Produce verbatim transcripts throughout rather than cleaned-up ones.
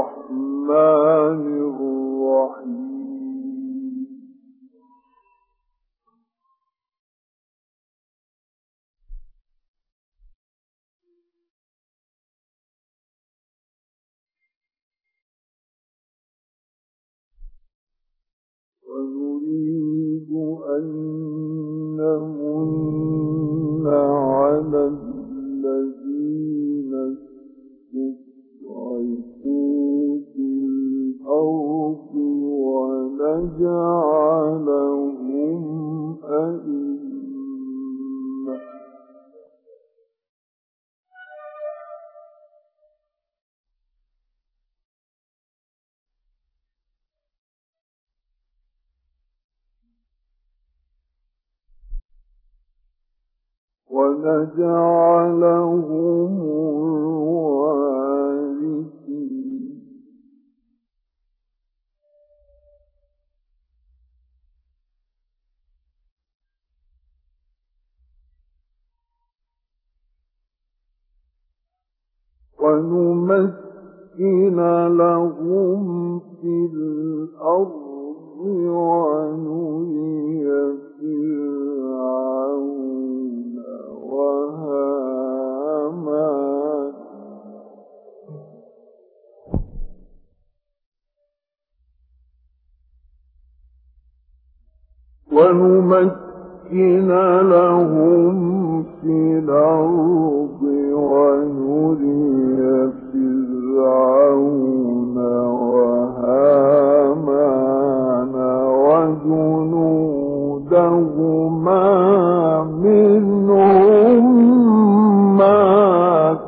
الرحمن الرحيم ونريد أن نمن على الذين استضعفوا في الأرض ونجعلهم أئمة ونجعلهم الوارثين ونمكن لهم في الأرض ونري فرعون وهامان ونمكن لهم في الأرض ونري فرعون وهامان وجنودهما منهم ما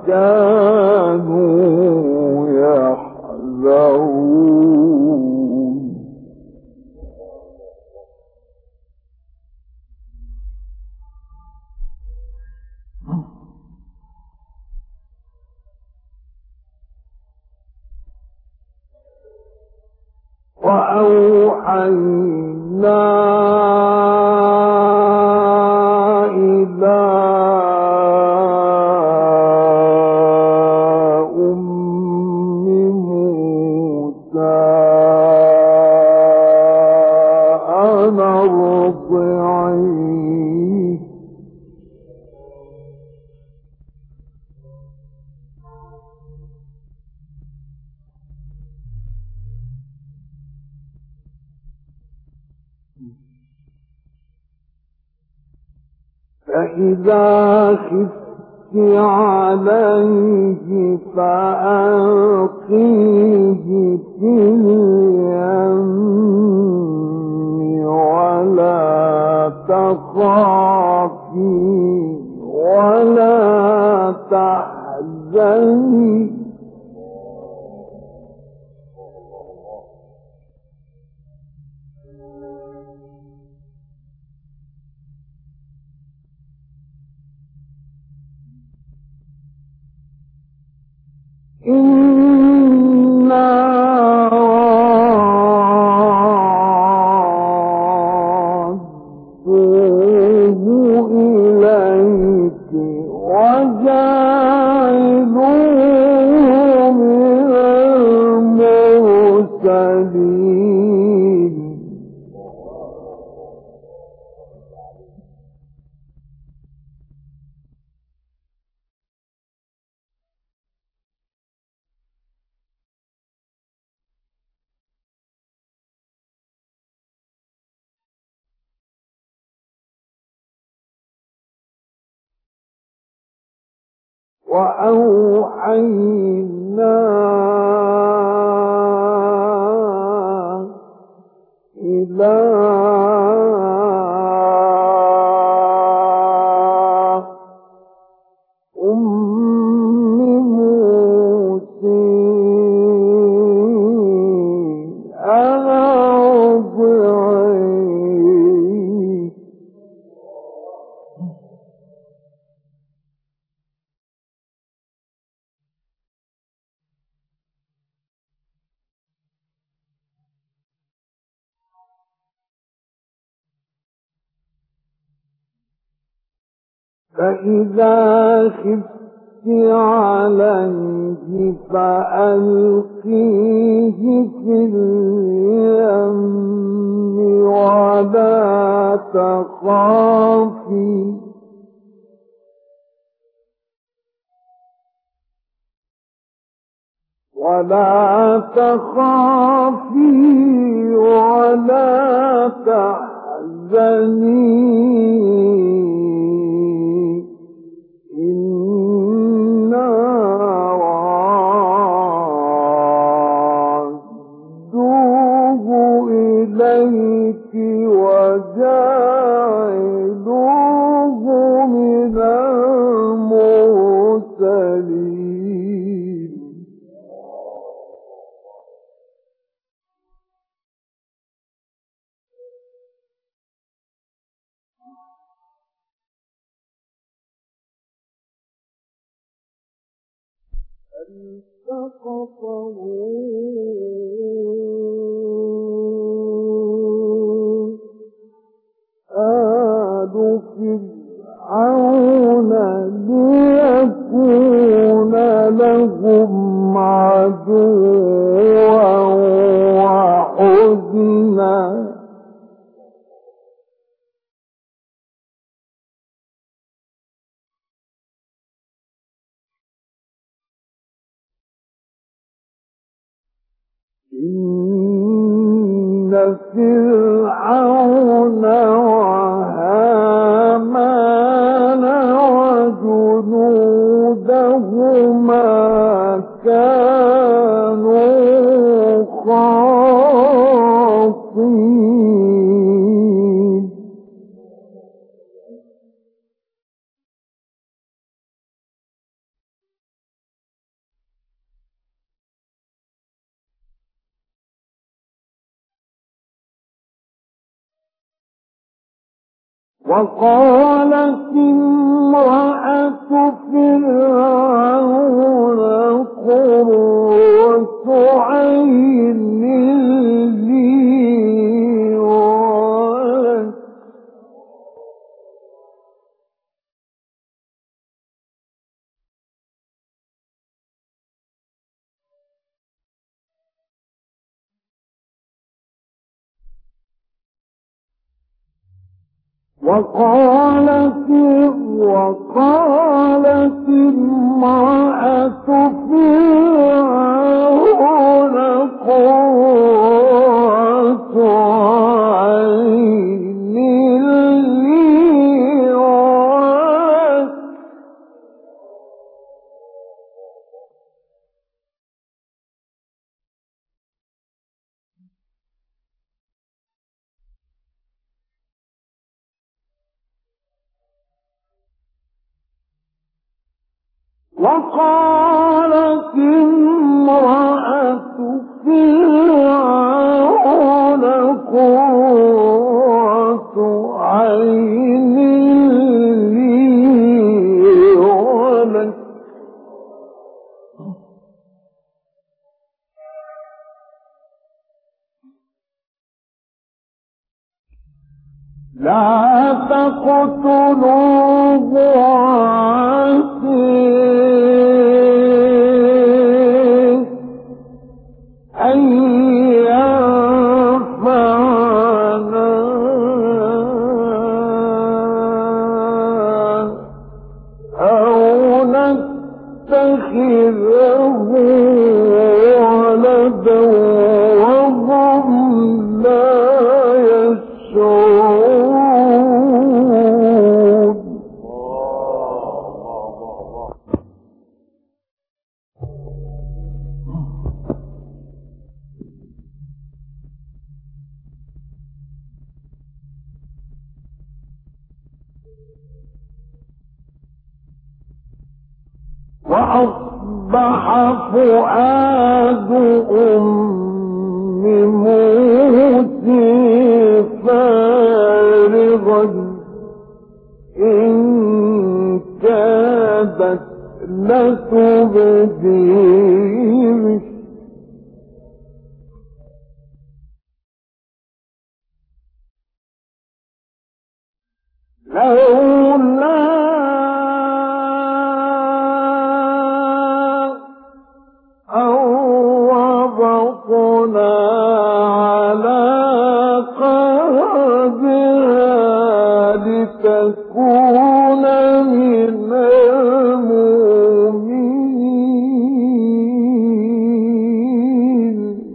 كانوا يحذرون وأوحينا إلى أم موسى أن أرضعيه فإذا خفت عليه فألقيه في اليم ولا تخافي ولا تحزني إنا رادوه إليك وجاعلوه من المرسلين وأوحينا إلى أم موسى أن أرضعيه فإذا خفت عليه فألقيه في اليم ولا تخافي ولا تخافي ولا تحزني إنا رادوه إليك وجاعلوه من المرسلين فالتقطه آل فرعون ليكون لهم عدوا وحزنا إن فرعون وهامان وجنودهما كانوا خاطئين وقالت امرأة فرعون قرة عين لي ولك وقالت وقالت امرأة فرعون قرة عين لي ولك وقالت امرأة فرعون قرة عين لي ولك لا تقتلوه عسى أن ينفعنا أو نتخذه ولدا وهم لا يشعرون وأصبح فؤاد أم موسى فارغا إن كادت لتبدي به لولا وربطنا على قلبها لتكون من المؤمنين.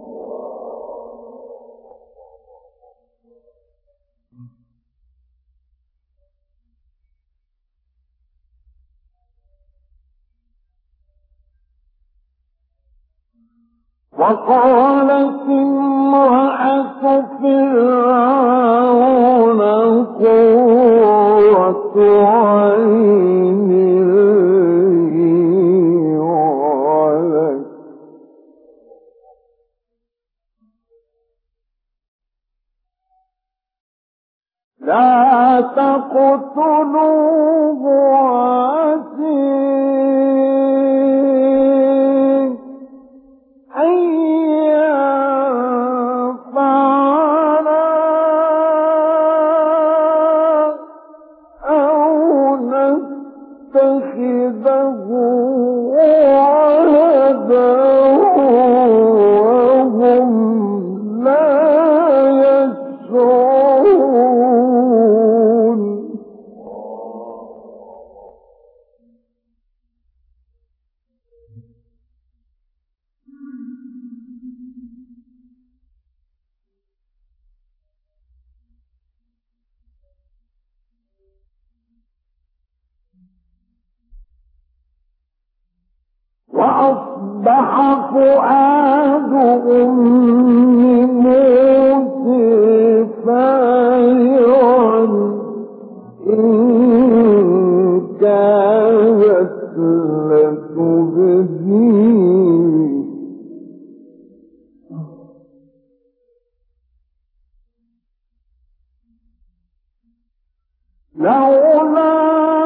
وقالت امرأة فرعون قرة عين لي ولك لا تقتلوه عسى وأصبح فؤاد أم موسى فارغا إن كانت لتبديه لولا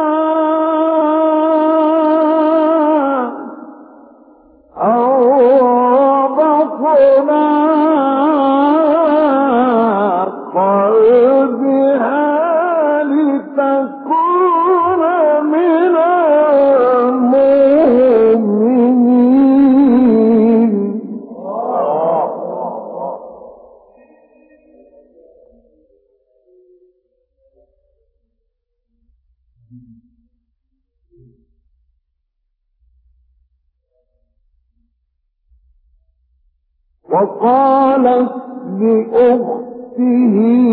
وقالت لأخته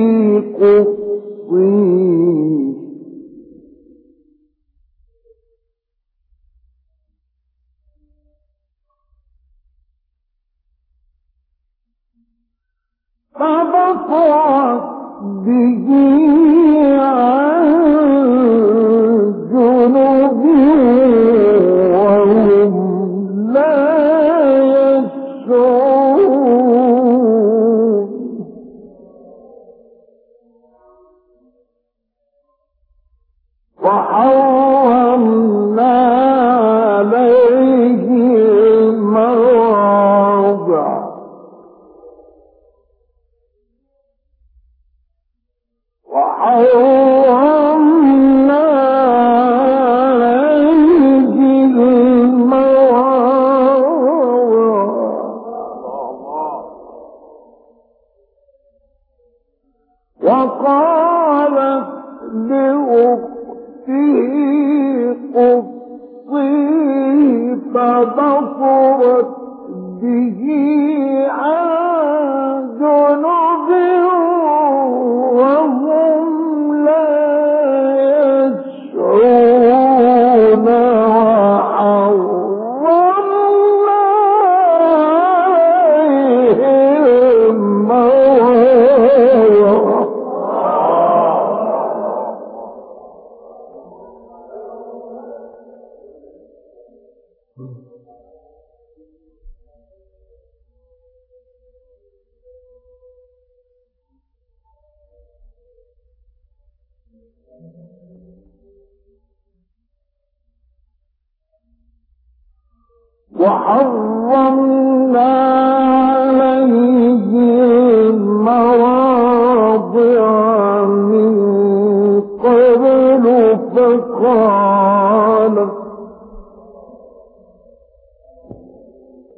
قصيه فبصرت به عن جنب وهم لا يشعرون. وحرمنا عليه المراضع وحرمنا عليه المراضع وقالت لأخته قصيه فبصرت به عن جنب وهم لا يشعرون. وحرمنا عليهم المراضع وحرمنا عليه المراضع من قبل فقالت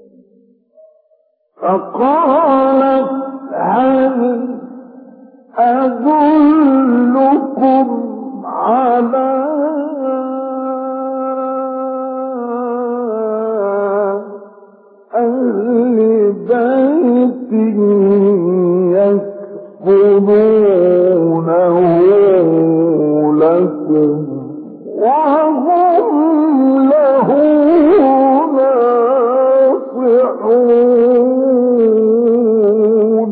فقالت هل أدلكم على أهل بيت يكفلونه لكم وهم له ناصحون.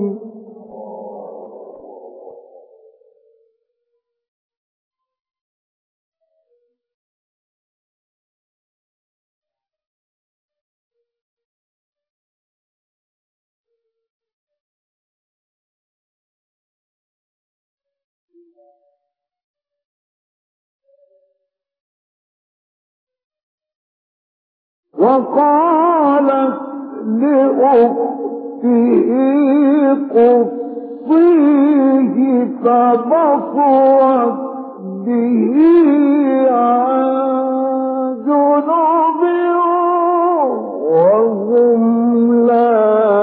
وقالت لأخته قصيه فبصرت به عن جنب وهم لا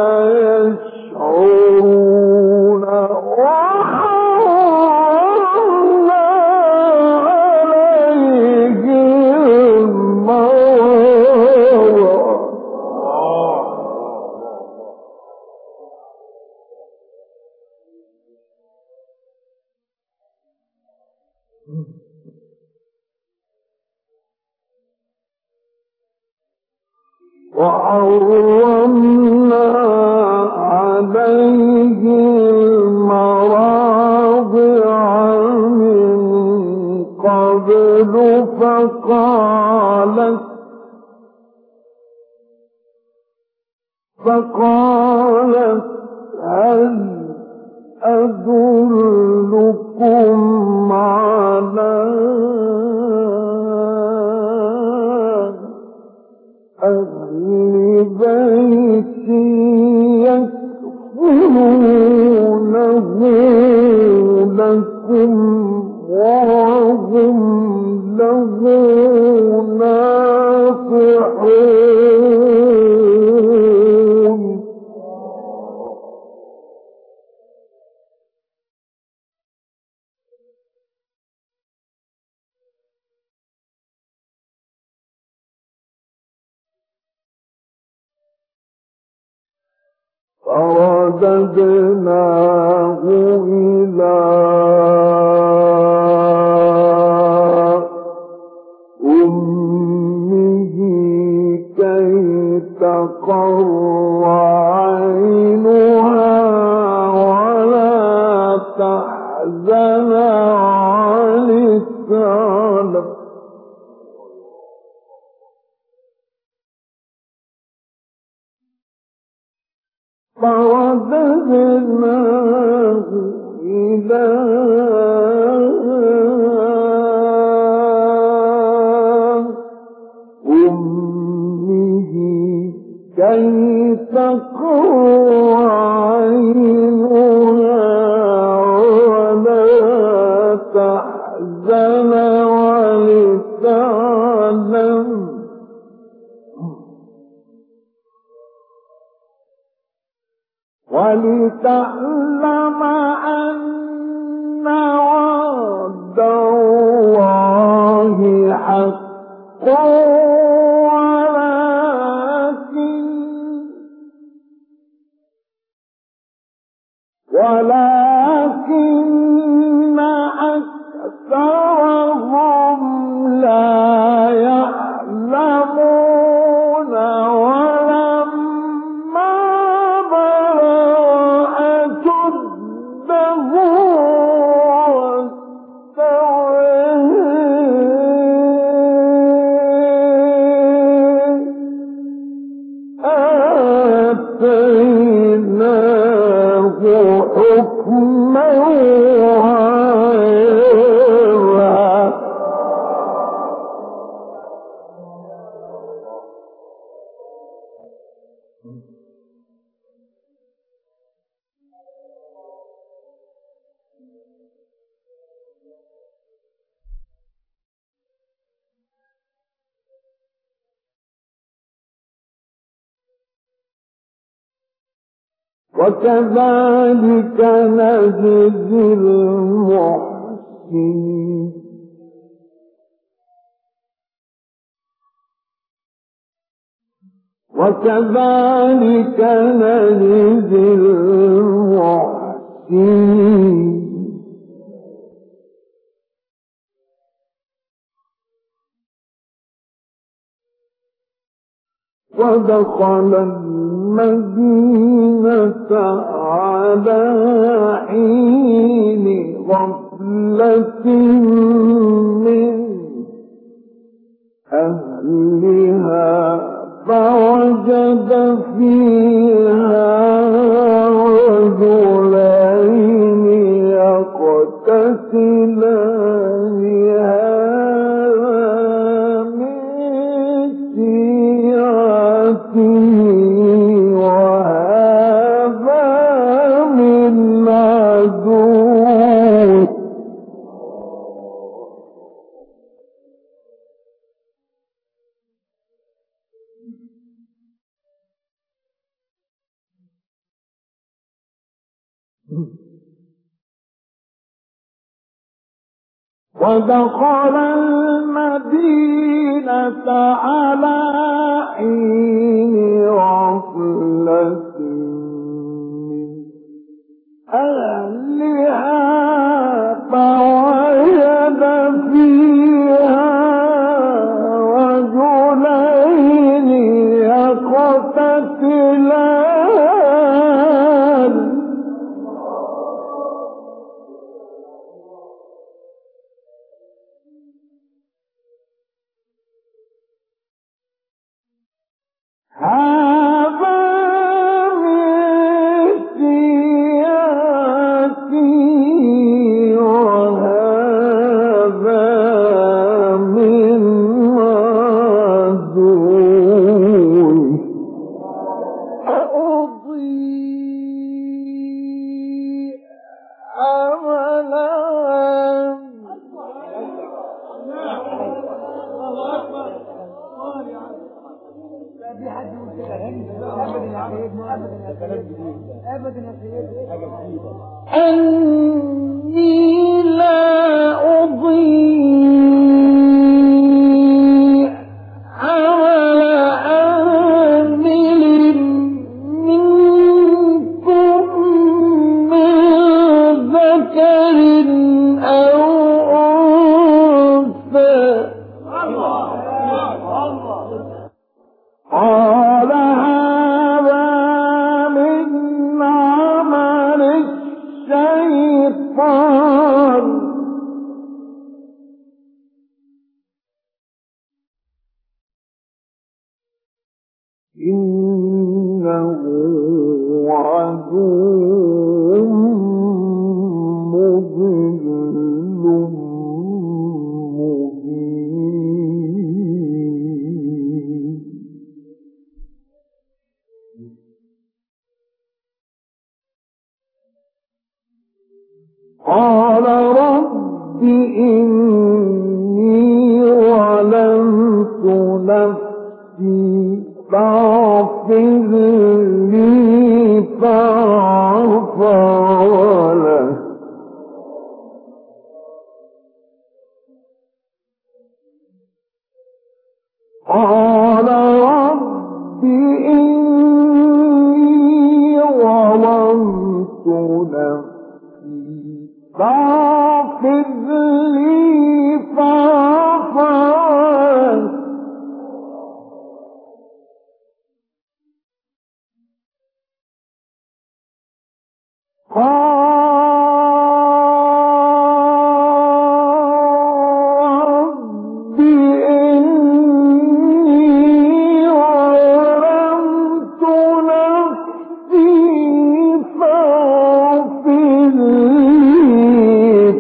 يشعرون. وحرمنا عليه المراضع وحرمنا عليه المراضع من قبل فقالت فقالت هل أدلكم على أهل بيت يكفلونه لكم وهم له ناصحون. فرددناه إلى أمه كي تقر عينها ولا تحزن عليها. فرددناه إلى أمه كي تقر عينها ولا تحزن ولتعلم ولتعلم أن وعد الله حق ولكن ولكن أكثرهم لا يعلمون. ولما بلغ أشده آتيناه حكما وعلما. وكذلك نجزي المحسنين وكذلك نجزي المحسنين ودخل المدينة على حين غفلة من أهلها فوجد فيها رجلين يقتتلان هذا من شيعته وهذا من عدوه ودخل المدينة على حين غفلة من أهلها فوجد فيها رجلين يقتتلان هذا من شيعته وهذا من عدوه أضيء عملا أني لا أضيع عمل عامل منكم من ذكر أو أنثى قال هذا من عمل الشيطان إنه عدو مضل مبين قال رب إني ظلمت نفسي فاغفر لي فغفر له قال رب إني ظلمت نفسي فاغفر لي فغفر رب إني ظلمت نفسي فاغفر لي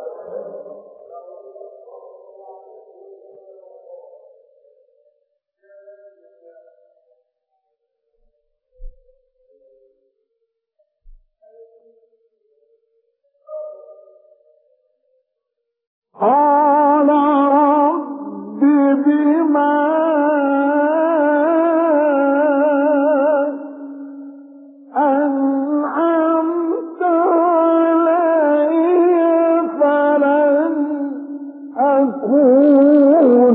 قال رب بما أنعمت علي فلن أكون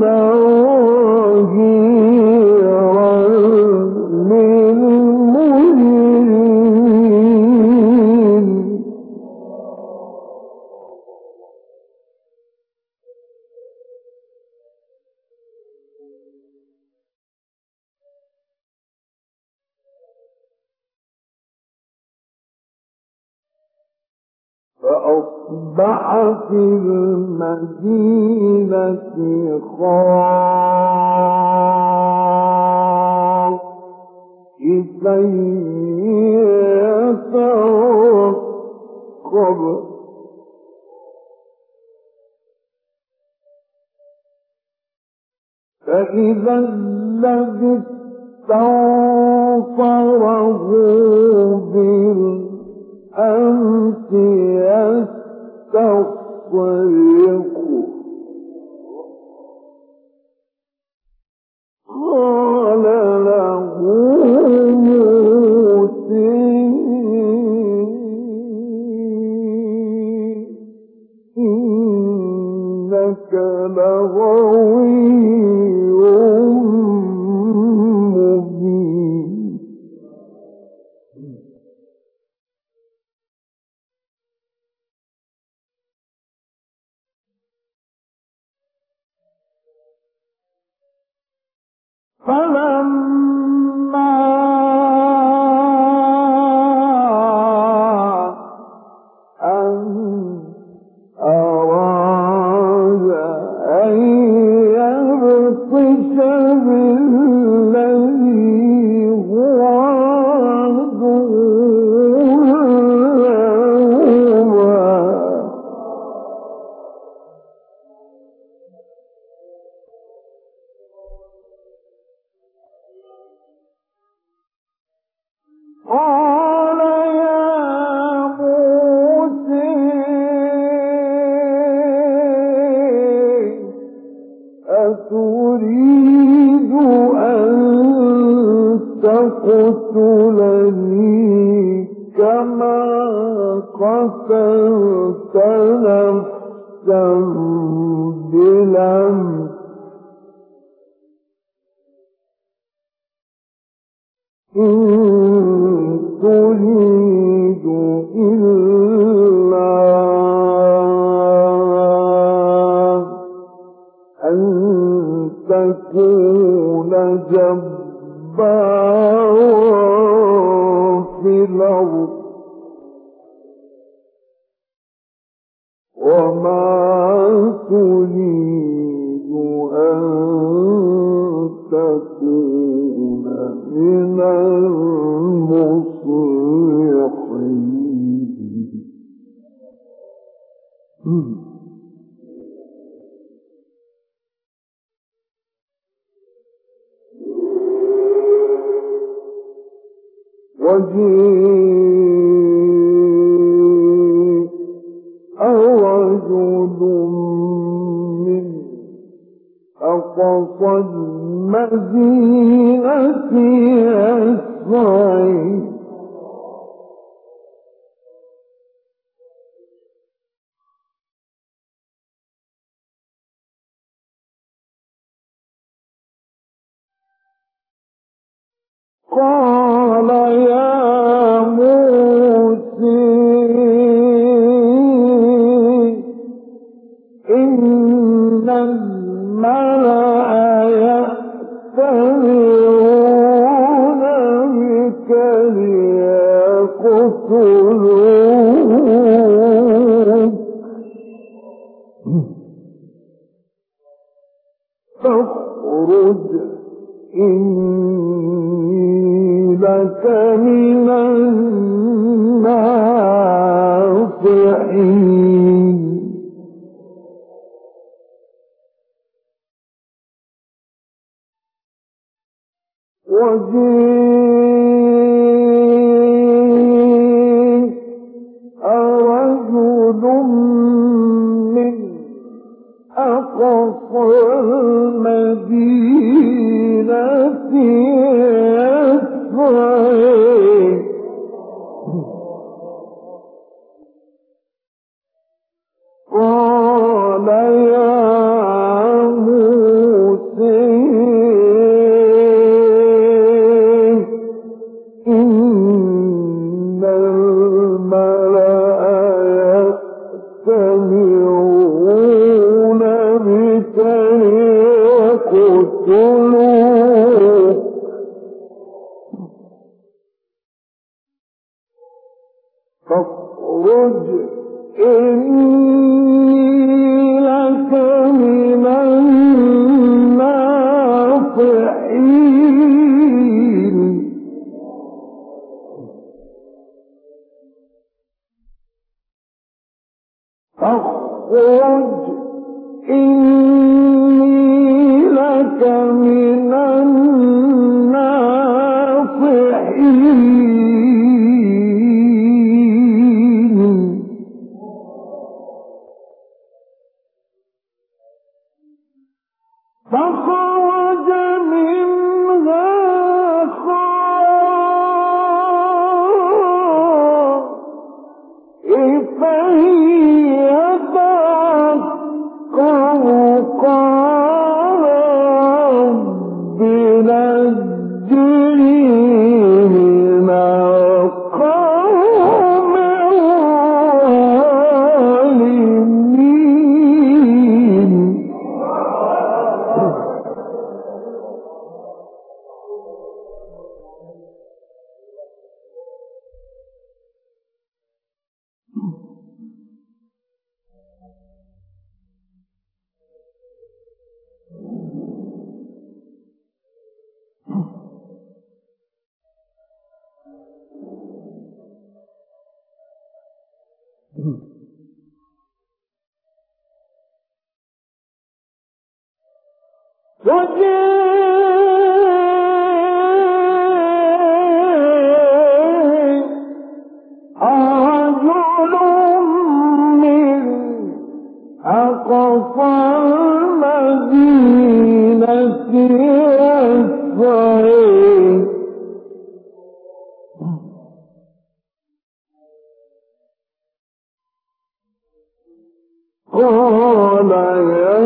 ظهيرا للمجرمين. فأصبح في المدينة خائفا يترقب فإذا الذي استنصره بالأمس يستصرخه قال له موسى إنك لغوي مبين. فلما أن أراد أن يبطش بالذي هو عدو لهما قال يا موسى أتريد أن تقتلني كما قتلت نفسا بالأمس إن تريد إلا أن تكون جبارا في الأرض وما تريد أن تكون من المصلحين. وجيء رجل من أقصى المدينة يسعى قال يا موسى إن الملأ يأتمرون بك ليقتلوك فاخرج إني لك من الناصحين. الرجيم أرجل من أقصى المدينة يسعى قال يا موسى إن الملأ يأتمرون بك ليقتلوك فاخرج إني لك من الناصحين فاخرج إني لك من الناصحين فخرج منها خائفا يترقب قال رب نجني من القوم الظالمين رجل من أقصى المدينة يسعى قال يا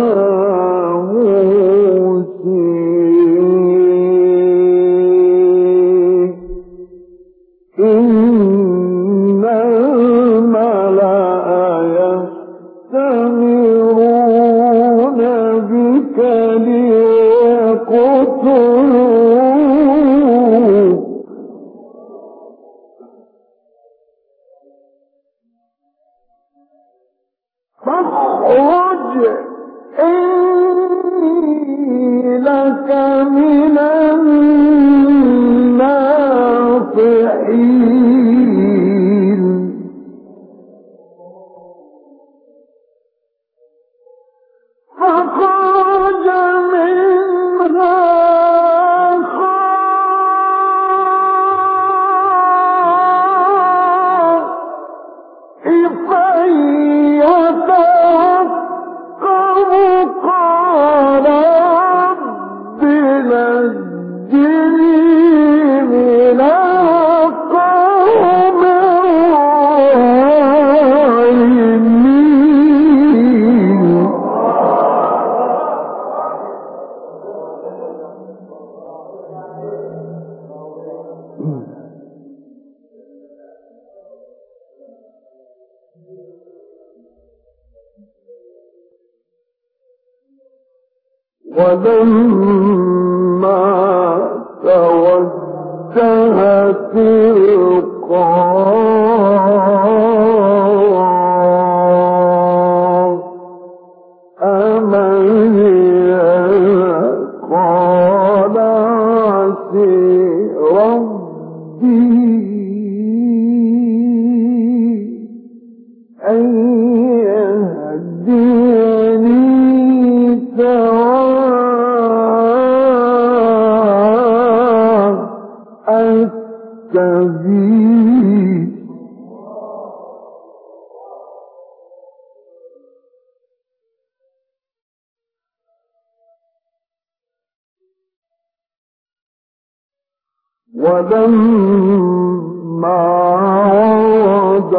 إن الملأ يأتمرون بك ليقتلوك فاخرج إني لك من الناصحين فخرج منها خائفا يترقب قال رب نجني من القوم الظالمين ولما توجه تلقاء مدين قال عسى ربي أن يهديني سواء ولما ورد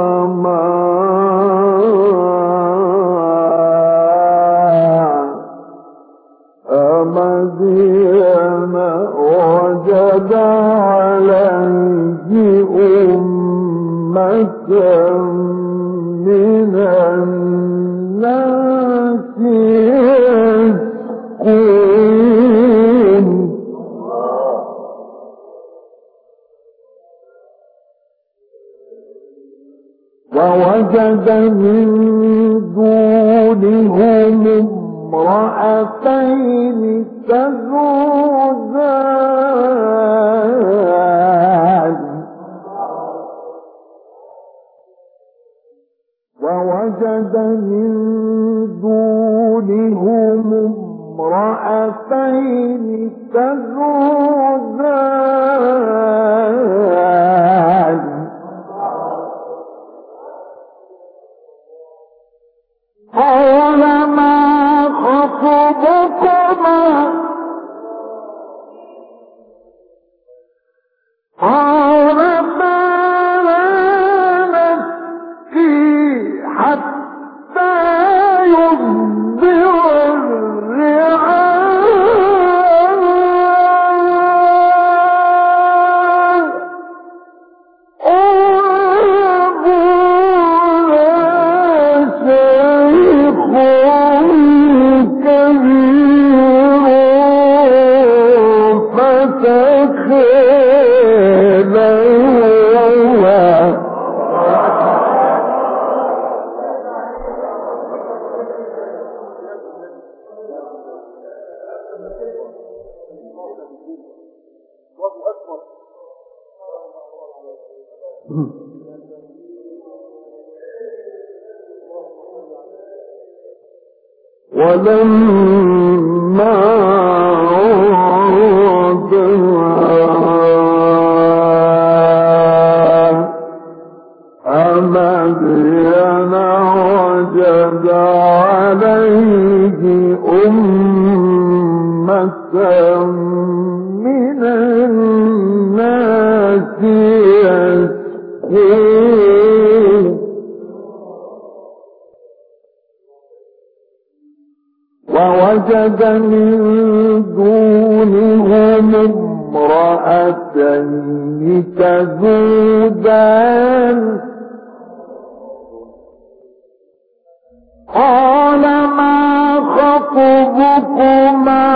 ماء مدين وجد عليه أمة من الناس يسقون ووجد من دونهم امرأتين تذودان ووجد من دونهم امرأتين تذودان قال ما خطبكما قالتا لا نسقي حتى يصدر الرعاء أبونا شيخ كبير فتخيلوا ولما ورد مدين وجد عليه أمة من الناس يسقون ووجد من دونهم امرأتين تذودان قال ما خطبكما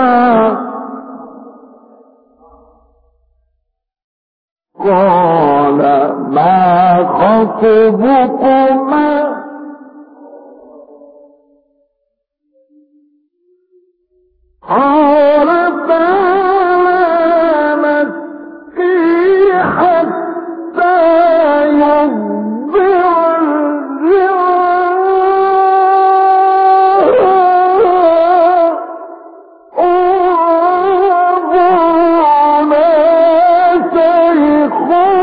قال ما خطبكما قالتا لا نسقي حتى يصدر الرعاء أبونا شيخ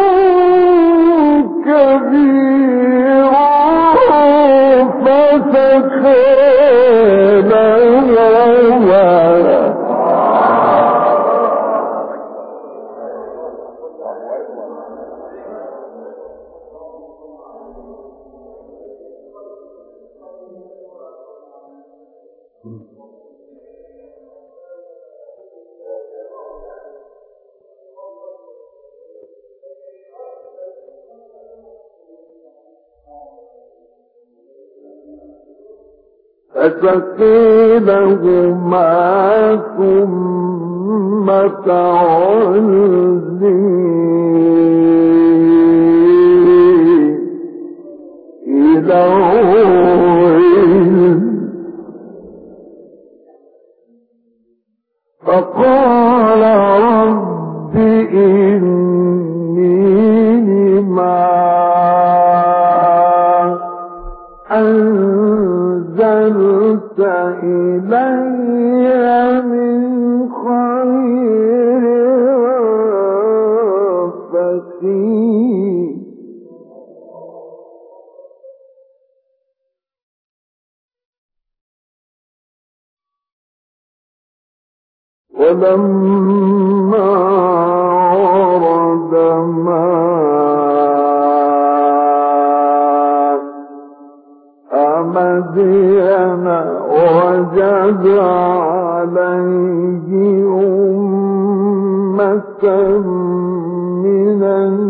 كبير فتخيلوا فسقيلهما ثم تعزي إلى العلم فقال رب إني لما أنزلت إلي من خير فقير ولما ورد ووجد عليه أمة من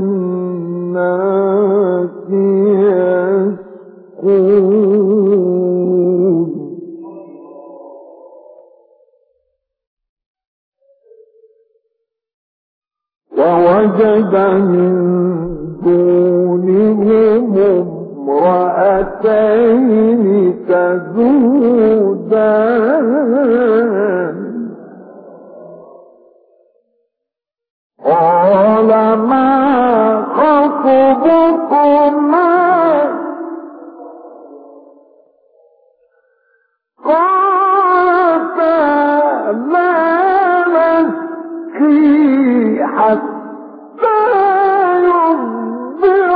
الناس يسقون ووجد من دونهم امرأتين تذودان قال ما خطبكما قالتا لا نسقي حتى يصدر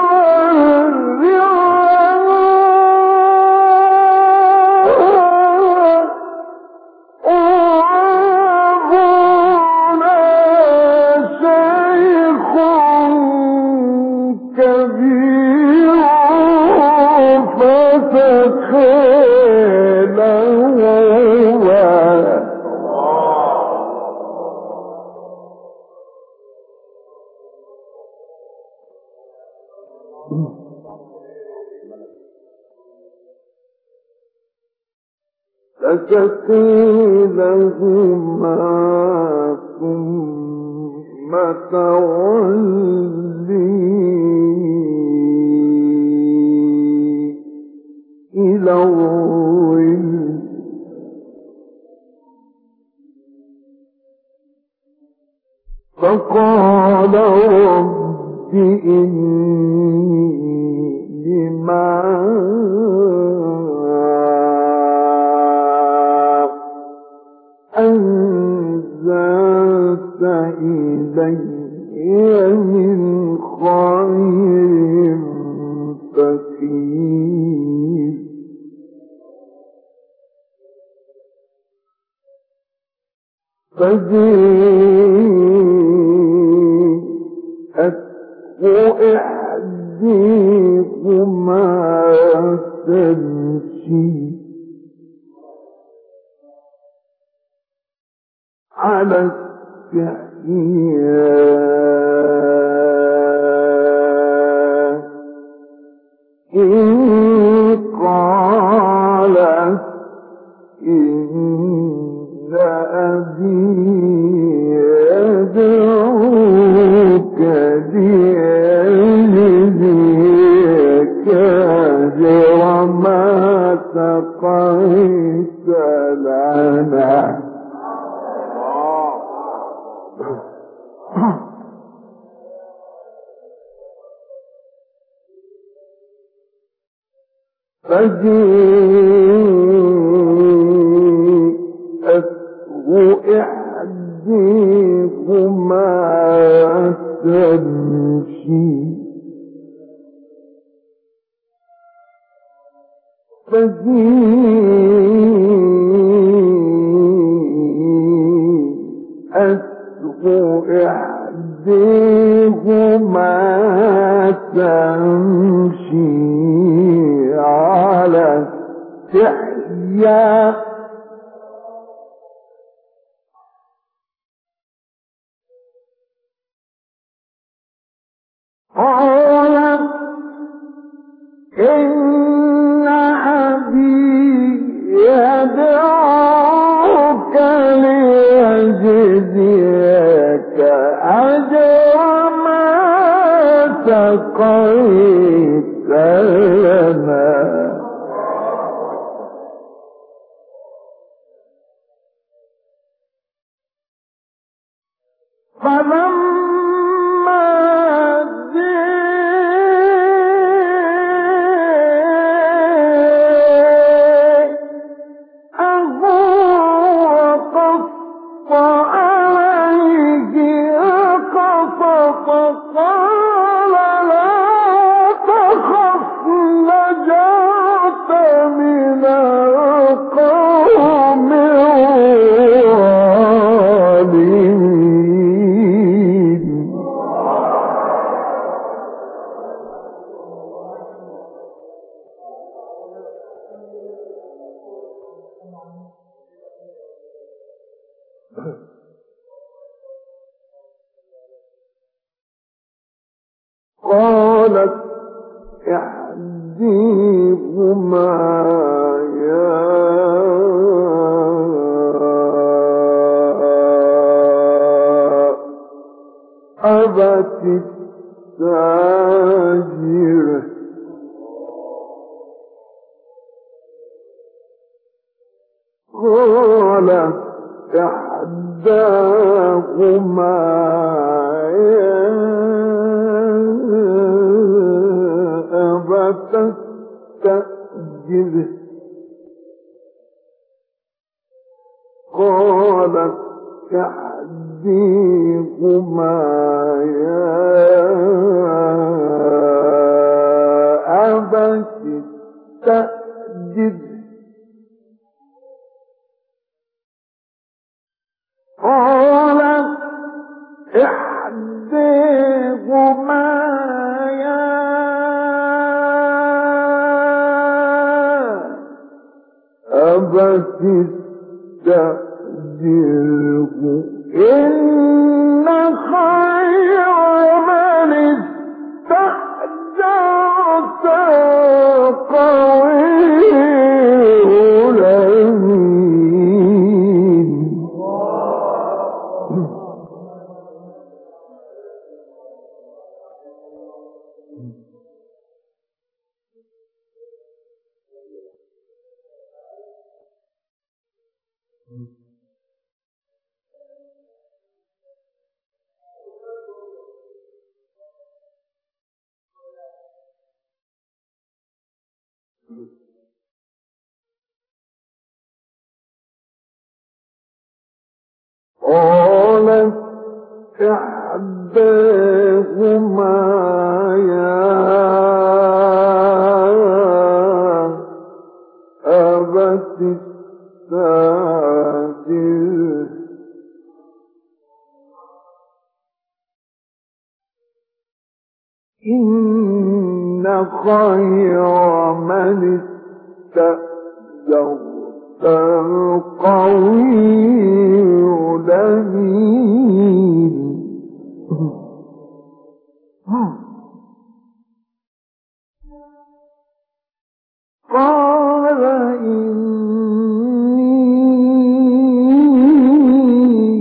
فسقي لهما ثم تولي إلى الظل فقال رب إني لما أنزلت إلي من خير فقير فجيءت إحداهما تمشي على استحياء إن قالت إن أبي يدعوك ليجزيك أجر ما سقيت لنا فجيءته إحداهما تمشي فجيءته إحداهما تمشي على استحياء قالت إن أبي يدعوك ليجزيك أجر ما سقيت لنا فلما جاءه وقص عليه القصص قال لا أبت استاجره قال إحداهما يا أبت استأجره قالت إحداهما يا أبت استأجره قالت إحداهما يا أبت استأجره إن خير من استأجرت القوي الأمين. قالت إحداهما يا أبت استأجره إن خير من استأجرت القوي الأمين. قال إني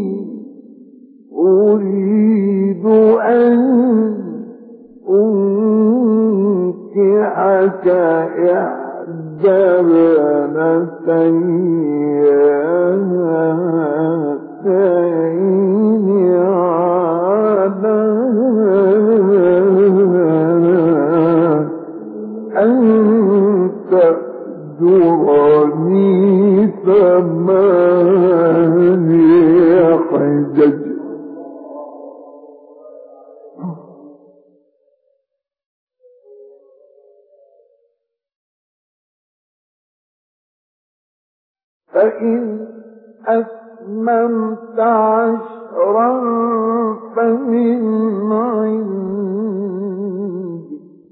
أريد أن أنكحك إحدى ابنتي هاتين على أن تأجرني ثماني حجج فإن أتممت عشرا فمن عندك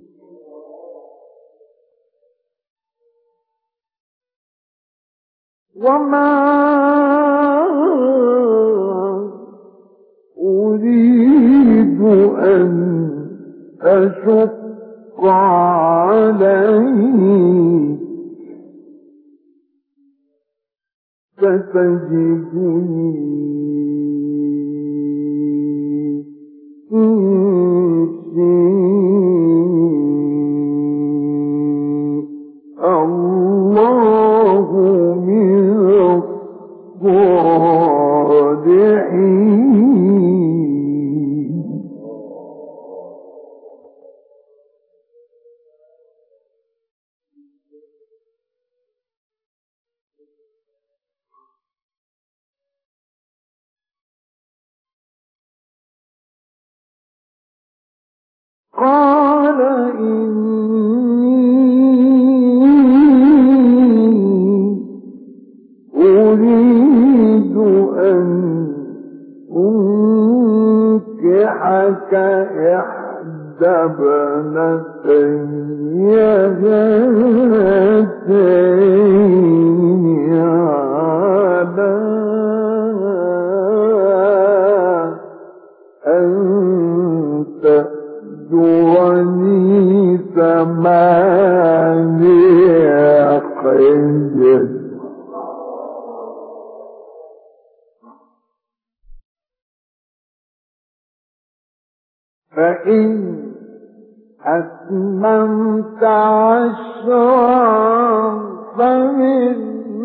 وما أريد أن أشق عليك ستجدني إن شاء الله من الصالحين. قال إني أريد أن أنكحك إحدى ابنتي هاتين على أن تأجرني ثماني حجج فإن أتممت عشرا فمن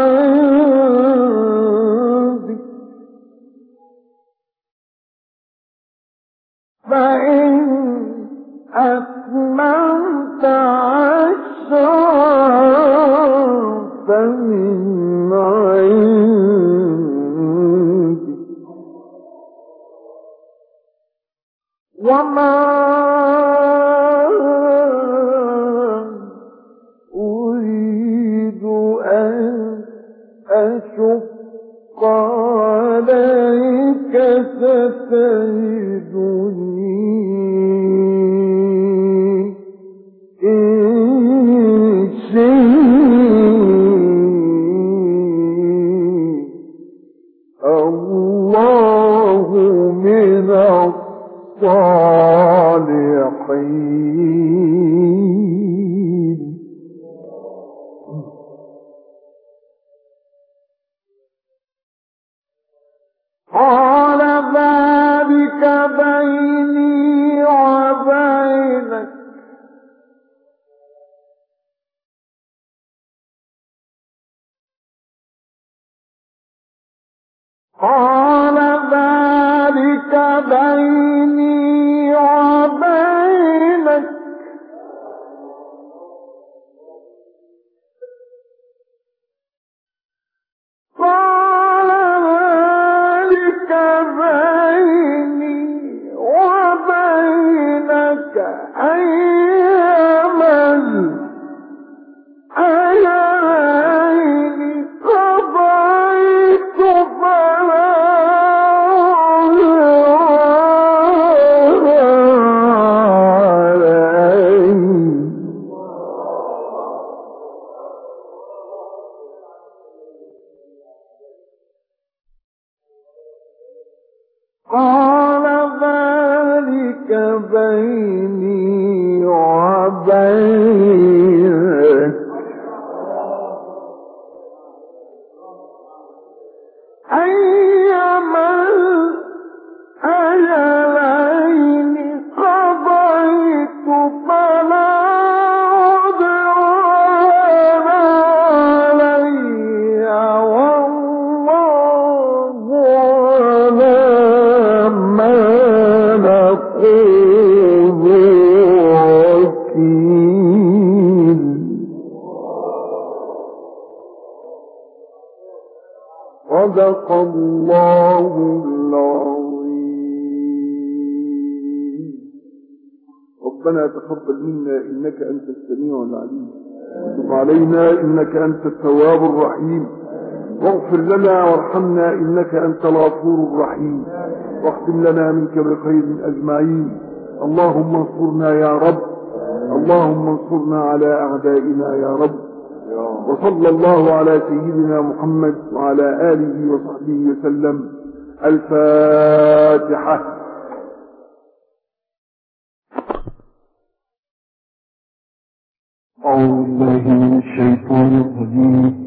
عندك فإن أتممت عشرا فمن عندك وما أريد أن أشق عليك ستجدني إن شاء الله من الصالحين. قال ذلك بيني وبينك قال ذلك بيني وبينك قال ذلك بيني وبينك أيما الأجلين قضيت فلا قال ذلك بيني وبينك أيما الأجلين قضيت فلا عدوان علي والله على ما نقول وكيل. صدق الله العظيم. ربنا تقبل منا إنك أنت السميع العليم وتب علينا إنك أنت التواب الرحيم واغفر لنا وارحمنا إنك أنت الغفور الرحيم واختم لنا منك بخير أجمعين. اللهم انصرنا يا رب اللهم انصرنا على أعدائنا يا رب. وصلى الله على سيدنا محمد وعلى آله وصحبه وسلم. الفاتحة. أعوذ بالله من الشيطان الرجيم.